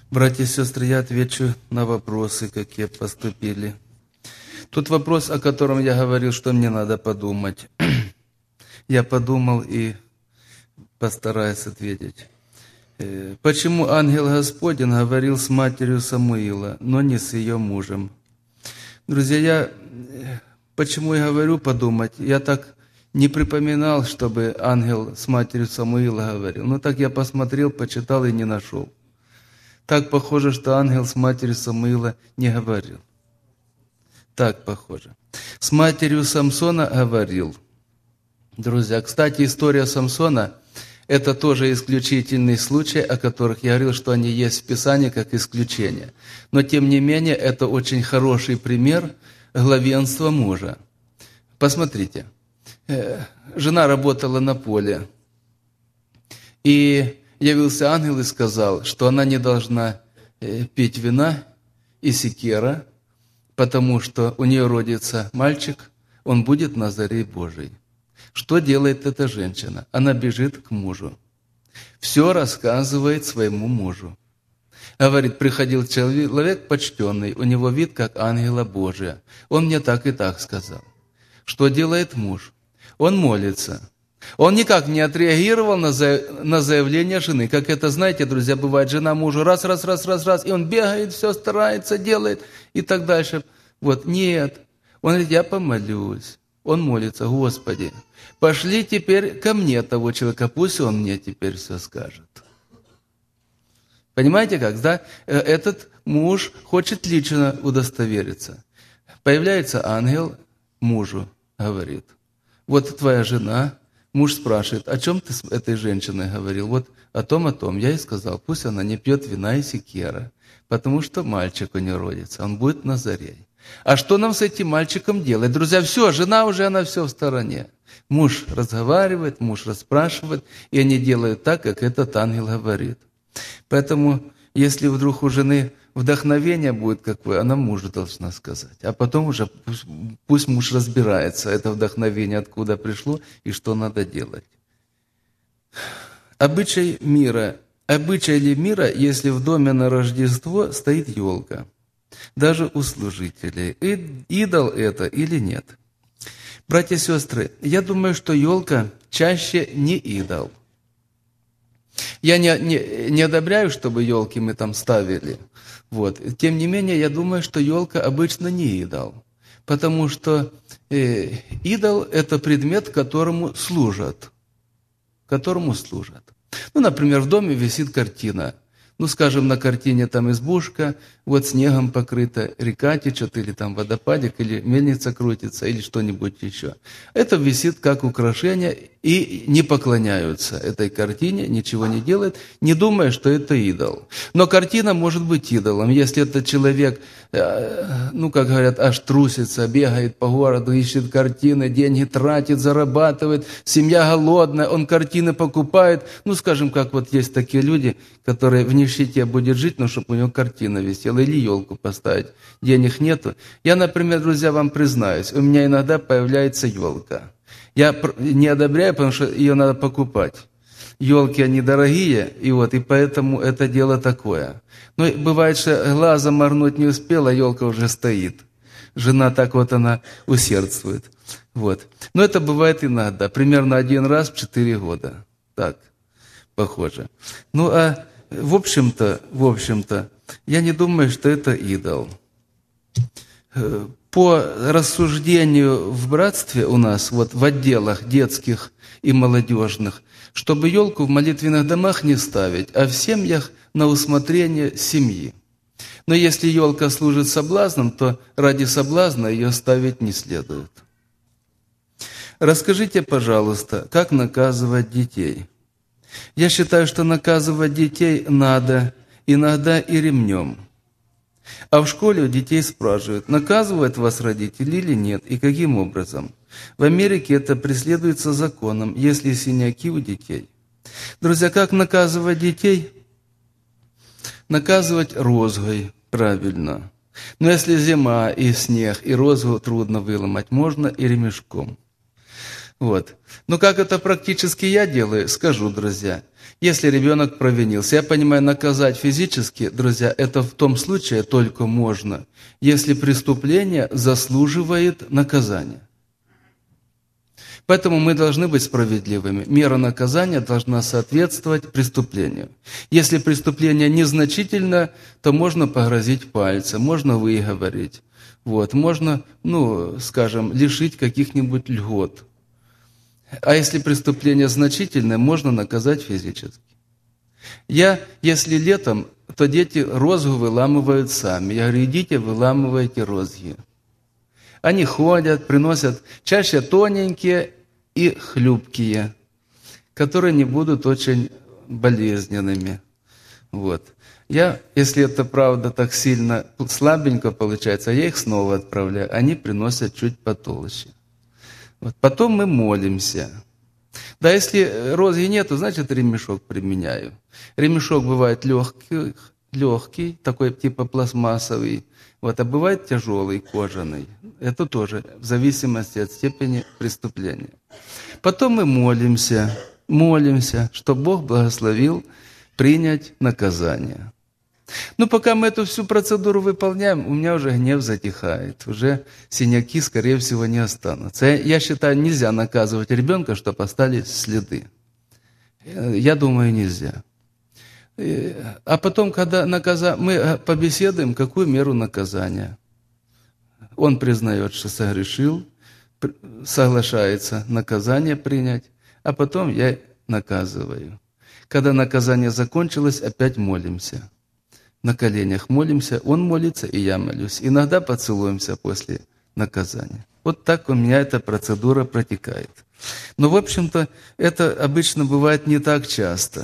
Братья и сестры, я отвечу на вопросы, какие поступили. Тут вопрос, о котором я говорил, что мне надо подумать. Я подумал и постараюсь ответить. Почему ангел Господень говорил с матерью Самуила, но не с ее мужем? Друзья, почему я говорю подумать? Я так не припоминал, чтобы ангел с матерью Самуила говорил. Но так я посмотрел, почитал и не нашел. Так похоже, что ангел с матерью Самуила не говорил. Так похоже. С матерью Самсона говорил. Друзья, кстати, история Самсона – это тоже исключительный случай, о которых я говорил, что они есть в Писании как исключение. Но, тем не менее, это очень хороший пример главенства мужа. Посмотрите, жена работала на поле, и явился ангел и сказал, что она не должна пить вина и секера, потому что у нее родится мальчик, он будет Назарей Божий. Что делает эта женщина? Она бежит к мужу. Все рассказывает своему мужу. Говорит, приходил человек почтенный, у него вид как ангела Божия. Он мне так и так сказал. Что делает муж? Он молится. Он никак не отреагировал на заявление жены. Как это, знаете, друзья, бывает, жена мужу раз, и он бегает, все старается, делает и так дальше. Вот, нет. Он говорит, я помолюсь. Он молится, Господи, пошли теперь ко мне того человека, пусть он мне теперь все скажет. Понимаете как, да? Этот муж хочет лично удостовериться. Появляется ангел, мужу говорит, вот твоя жена. Муж спрашивает, о чем ты с этой женщиной говорил? Вот о том. Я ей сказал, пусть она не пьет вина и секера, потому что мальчик у нее родится, он будет Назарей. А что нам с этим мальчиком делать? Друзья, все, жена уже, она все в стороне. Муж разговаривает, муж расспрашивает, и они делают так, как этот ангел говорит. Поэтому, если вдруг у жены вдохновение будет какое, она мужу должна сказать. А потом уже пусть муж разбирается, это вдохновение откуда пришло и что надо делать. Обычай ли мира, если в доме на Рождество стоит елка? Даже у служителей. Идол это или нет? Братья и сестры, я думаю, что елка чаще не идол. Я не одобряю, чтобы елки мы там ставили. Вот. Тем не менее, я думаю, что елка обычно не идол. Потому что идол – это предмет, которому служат. Ну, например, в доме висит картина. Ну, скажем, на картине там избушка, вот снегом покрыта, река течет, или там водопадик, или мельница крутится, или что-нибудь еще. Это висит как украшение, и не поклоняются этой картине, ничего не делают, не думая, что это идол. Но картина может быть идолом, если этот человек, ну, как говорят, аж трусится, бегает по городу, ищет картины, деньги тратит, зарабатывает, семья голодная, он картины покупает. Ну, скажем, как вот есть такие люди, которые в нищете будет жить, но чтобы у него картина висела, или елку поставить. Денег нету. Я, например, друзья, вам признаюсь, у меня иногда появляется елка. Я не одобряю, потому что ее надо покупать. Елки, они дорогие, и поэтому это дело такое. Но бывает, что глазом моргнуть не успела, елка уже стоит. Жена так вот она усердствует. Вот. Но это бывает иногда, примерно один раз в 4 года. Так, похоже. Ну, а в общем-то, я не думаю, что это идол. По рассуждению в братстве у нас, вот в отделах детских и молодежных, чтобы елку в молитвенных домах не ставить, а в семьях на усмотрение семьи. Но если елка служит соблазном, то ради соблазна ее ставить не следует. Расскажите, пожалуйста, как наказывать детей? Я считаю, что наказывать детей надо иногда и ремнем. А в школе у детей спрашивают, наказывают вас родители или нет, и каким образом. В Америке это преследуется законом, если синяки у детей. Друзья, как наказывать детей? Наказывать розгой, правильно. Но если зима и снег, и розгу трудно выломать, можно и ремешком. Вот. Но как это практически я делаю, скажу, друзья. Если ребенок провинился, я понимаю, наказать физически, друзья, это в том случае только можно, если преступление заслуживает наказания. Поэтому мы должны быть справедливыми. Мера наказания должна соответствовать преступлению. Если преступление незначительно, то можно погрозить пальцем, можно выговорить. Вот, можно, скажем, лишить каких-нибудь льгот. А если преступление значительное, можно наказать физически. Если летом, то дети розгу выламывают сами. Я говорю, идите, выламывайте розги. Они ходят, приносят чаще тоненькие и хлюпкие, которые не будут очень болезненными. Вот. Если это правда так сильно слабенько получается, я их снова отправляю. Они приносят чуть потолще. Вот. Потом мы молимся. Да, если розги нету, значит ремешок применяю. Ремешок бывает легкий, такой типа пластмассовый, а бывает тяжелый, кожаный. Это тоже в зависимости от степени преступления. Потом мы молимся, чтобы Бог благословил принять наказание. Пока мы эту всю процедуру выполняем, у меня уже гнев затихает, уже синяки, скорее всего, не останутся. Я считаю, нельзя наказывать ребенка, чтобы остались следы. Я думаю, нельзя. А потом, когда мы побеседуем, какую меру наказания. Он признает, что согрешил, соглашается наказание принять, а потом я наказываю. Когда наказание закончилось, опять молимся. На коленях молимся, он молится, и я молюсь. Иногда поцелуемся после наказания. Вот так у меня эта процедура протекает. Но, в общем-то, это обычно бывает не так часто.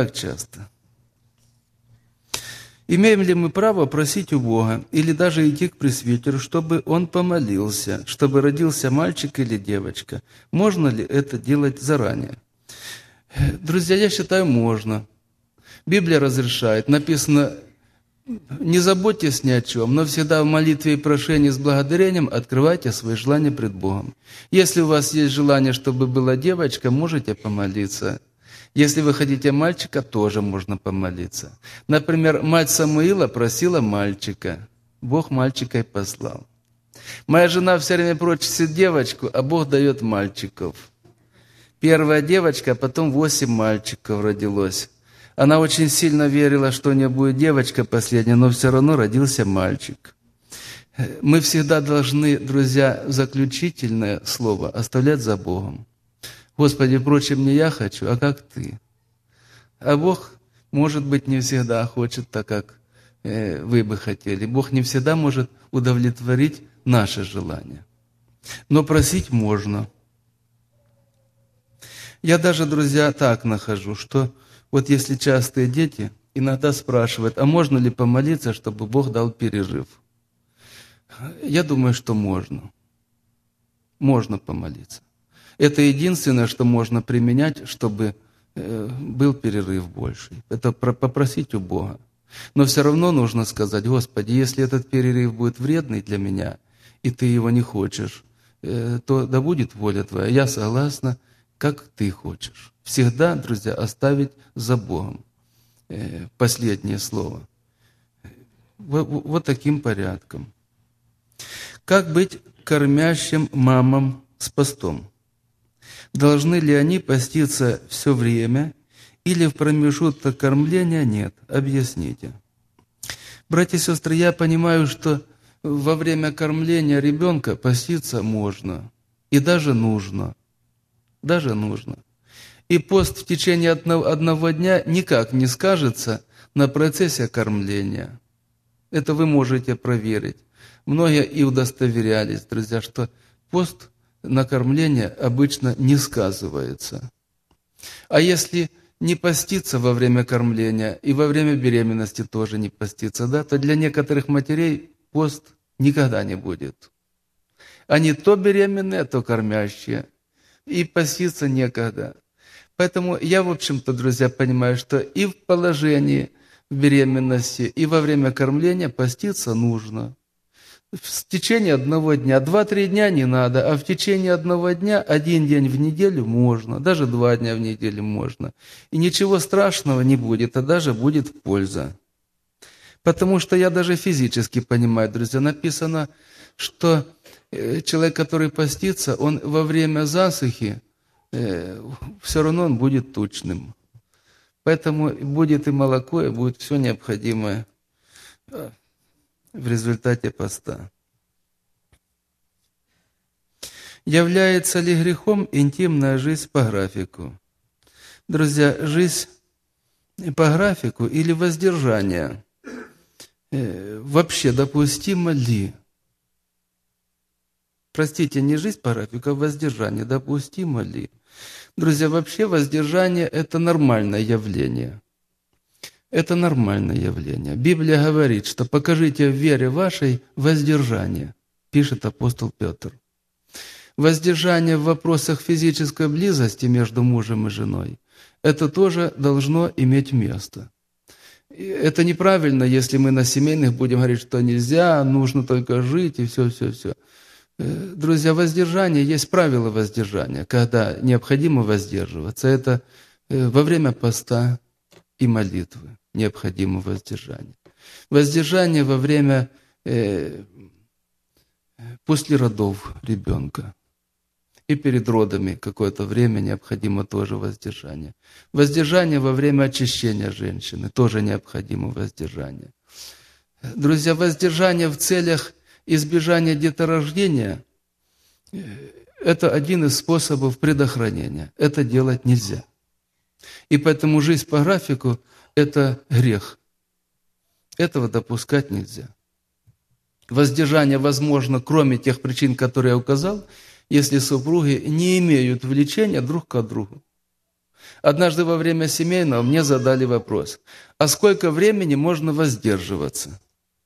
Имеем ли мы право просить у Бога или даже идти к пресвитеру, чтобы он помолился, чтобы родился мальчик или девочка? Можно ли это делать заранее? Друзья, я считаю, можно. Библия разрешает. Написано, не заботьтесь ни о чем, но всегда в молитве и прошении с благодарением открывайте свои желания пред Богом. Если у вас есть желание, чтобы была девочка, можете помолиться. Если вы хотите мальчика, тоже можно помолиться. Например, мать Самуила просила мальчика. Бог мальчика и послал. Моя жена все время просит девочку, а Бог дает мальчиков. Первая девочка, а потом 8 мальчиков родилось. Она очень сильно верила, что у нее будет девочка последняя, но все равно родился мальчик. Мы всегда должны, друзья, заключительное слово оставлять за Богом. Господи, впрочем, не я хочу, а как Ты. А Бог, может быть, не всегда хочет так, как вы бы хотели. Бог не всегда может удовлетворить наши желания. Но просить можно. Я даже, друзья, так нахожу, что вот если частые дети иногда спрашивают, а можно ли помолиться, чтобы Бог дал перерыв? Я думаю, что можно. Можно помолиться. Это единственное, что можно применять, чтобы был перерыв больший. Это попросить у Бога. Но все равно нужно сказать, Господи, если этот перерыв будет вредный для меня, и Ты его не хочешь, то да будет воля Твоя. Я согласна, как Ты хочешь. Всегда, друзья, оставить за Богом последнее слово. Вот таким порядком. Как быть кормящим мамам с постом? Должны ли они поститься все время или в промежуток кормления нет? Объясните. Братья и сестры, я понимаю, что во время кормления ребенка поститься можно и даже нужно. Даже нужно. И пост в течение одного дня никак не скажется на процессе кормления. Это вы можете проверить. Многие и удостоверялись, друзья, что пост на кормление обычно не сказывается. А если не поститься во время кормления и во время беременности тоже не поститься, то для некоторых матерей пост никогда не будет. Они то беременные, то кормящие. И поститься некогда. Поэтому я, в общем-то, друзья, понимаю, что и в положении, в беременности, и во время кормления поститься нужно. в течение одного дня. 2-3 дня не надо, а в течение одного дня, 1 день в неделю можно, даже 2 дня в неделю можно. И ничего страшного не будет, а даже будет польза. Потому что я даже физически понимаю, друзья, написано, что человек, который постится, он во время засухи, все равно он будет тучным. Поэтому будет и молоко, и будет все необходимое в результате поста. Является ли грехом интимная жизнь по графику? Друзья, жизнь по графику или воздержание вообще допустимо ли? Простите, не жизнь по графику, а воздержание допустимо ли? Друзья, вообще воздержание – это нормальное явление. Это нормальное явление. Библия говорит, что покажите в вере вашей воздержание, пишет апостол Петр. Воздержание в вопросах физической близости между мужем и женой – это тоже должно иметь место. Это неправильно, если мы на семейных будем говорить, что нельзя, нужно только жить и все. Друзья, воздержание, есть правило воздержания, когда необходимо воздерживаться. Это во время поста и молитвы необходимо воздержание. Воздержание во время, после родов ребенка. И перед родами какое-то время необходимо тоже воздержание. Воздержание во время очищения женщины, тоже необходимо воздержание. Друзья, воздержание в целях избежания деторождения – это один из способов предохранения. Это делать нельзя. И поэтому жизнь по графику – это грех. Этого допускать нельзя. Воздержание возможно, кроме тех причин, которые я указал, если супруги не имеют влечения друг к другу. Однажды во время семейного мне задали вопрос, а сколько времени можно воздерживаться?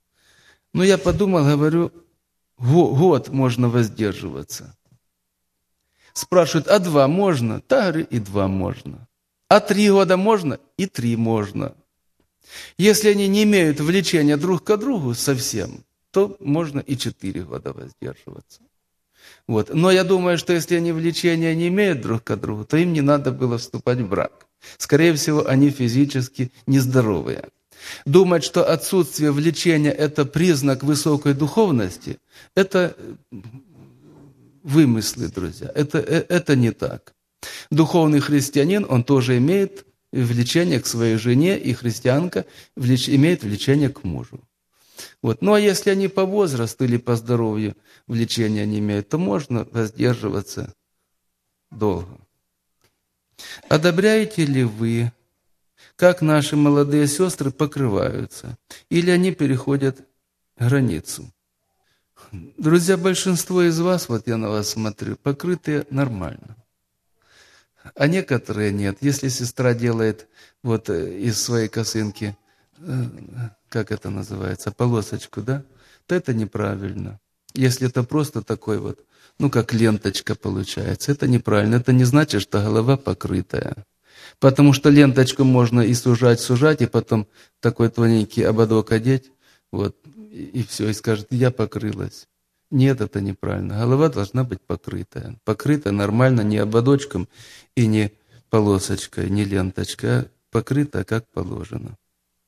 Я подумал, говорю, год можно воздерживаться. Спрашивают, а 2 можно? Да, говорю, и 2 можно. А 3 года можно? И 3 можно. Если они не имеют влечения друг к другу совсем, то можно и 4 года воздерживаться. Но я думаю, что если они влечения не имеют друг к другу, то им не надо было вступать в брак. Скорее всего, они физически нездоровые. Думать, что отсутствие влечения – это признак высокой духовности, это вымыслы, друзья. Это не так. Духовный христианин, он тоже имеет влечение к своей жене, и христианка имеет влечение к мужу. А если они по возрасту или по здоровью влечения не имеют, то можно воздерживаться долго. Одобряете ли вы, как наши молодые сестры покрываются, или они переходят границу? Друзья, большинство из вас, я на вас смотрю, покрытые нормально. А некоторые нет. Если сестра делает из своей косынки, как это называется, полосочку, да, то это неправильно. Если это просто такой как ленточка получается, это неправильно. Это не значит, что голова покрытая. Потому что ленточку можно и сужать, и потом такой тоненький ободок одеть, и все, и скажет, я покрылась. Нет, это неправильно. Голова должна быть покрытая. Покрытая нормально, не ободочком и не полосочкой, не ленточкой, а покрытая как положено.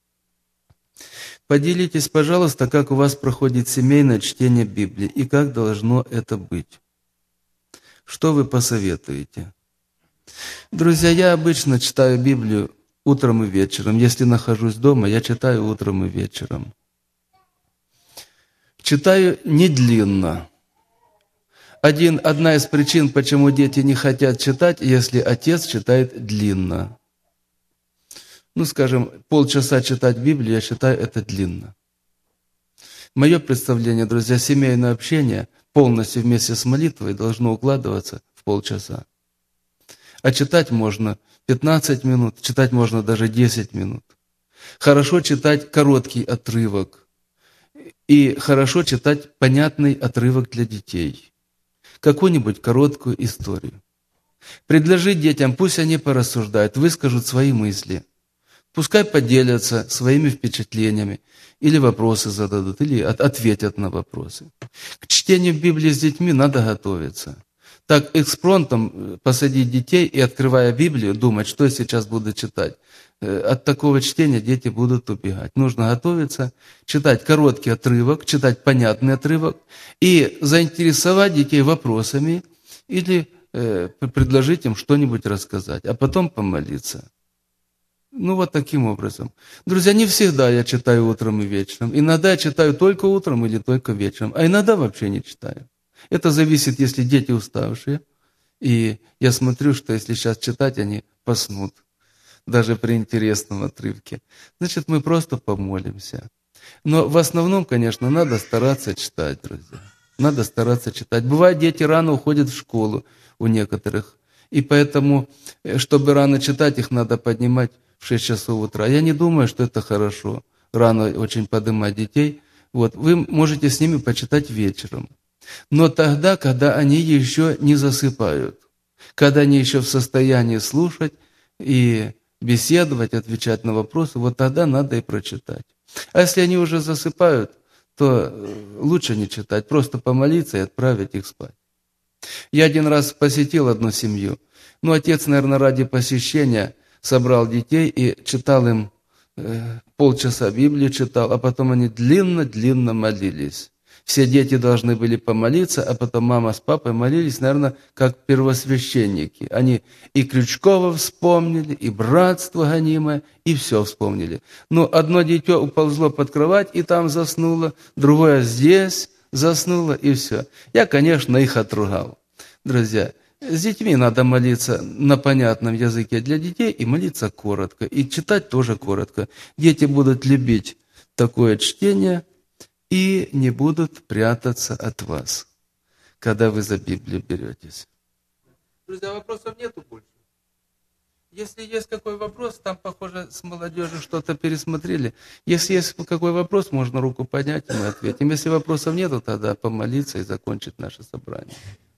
Поделитесь, пожалуйста, как у вас проходит семейное чтение Библии и как должно это быть. Что вы посоветуете? Друзья, я обычно читаю Библию утром и вечером. Если нахожусь дома, я читаю утром и вечером. Читаю не длинно. Одна из причин, почему дети не хотят читать, если отец читает длинно. Скажем, полчаса читать Библию, я считаю, это длинно. Мое представление, друзья, семейное общение полностью вместе с молитвой должно укладываться в полчаса. А читать можно 15 минут, читать можно даже 10 минут. Хорошо читать короткий отрывок. И хорошо читать понятный отрывок для детей. Какую-нибудь короткую историю. Предложить детям, пусть они порассуждают, выскажут свои мысли. Пускай поделятся своими впечатлениями, или вопросы зададут, или ответят на вопросы. К чтению Библии с детьми надо готовиться. Так экспромтом посадить детей и, открывая Библию, думать, что я сейчас буду читать. От такого чтения дети будут убегать. Нужно готовиться, читать короткий отрывок, читать понятный отрывок и заинтересовать детей вопросами или предложить им что-нибудь рассказать, а потом помолиться. Ну, вот таким образом. Друзья, не всегда я читаю утром и вечером. Иногда я читаю только утром или только вечером, а иногда вообще не читаю. Это зависит, если дети уставшие. И я смотрю, что если сейчас читать, они поснут. Даже при интересном отрывке. Значит, мы просто помолимся. Но в основном, конечно, надо стараться читать, друзья. Надо стараться читать. Бывает, дети рано уходят в школу у некоторых. И поэтому, чтобы рано читать, их надо поднимать в 6 часов утра. Я не думаю, что это хорошо. Рано очень поднимать детей. Вот. Вы можете с ними почитать вечером. Но тогда, когда они еще не засыпают. Когда они еще в состоянии слушать и беседовать, отвечать на вопросы, вот тогда надо и прочитать. А если они уже засыпают, то лучше не читать, просто помолиться и отправить их спать. Я один раз посетил одну семью. Отец, наверное, ради посещения собрал детей и читал им полчаса Библию читал, а потом они длинно-длинно молились. Все дети должны были помолиться, а потом мама с папой молились, наверное, как первосвященники. Они и Крючкова вспомнили, и братство гонимое, и все вспомнили. Но одно дитё уползло под кровать и там заснуло, другое здесь заснуло, и все. Я, конечно, их отругал. Друзья, с детьми надо молиться на понятном языке для детей и молиться коротко, и читать тоже коротко. Дети будут любить такое чтение и не будут прятаться от вас, когда вы за Библию беретесь. Друзья, вопросов нету больше? Если есть какой вопрос, там, похоже, с молодежью что-то пересмотрели. Если есть какой вопрос, можно руку поднять, и мы ответим. Если вопросов нету, тогда помолиться и закончить наше собрание.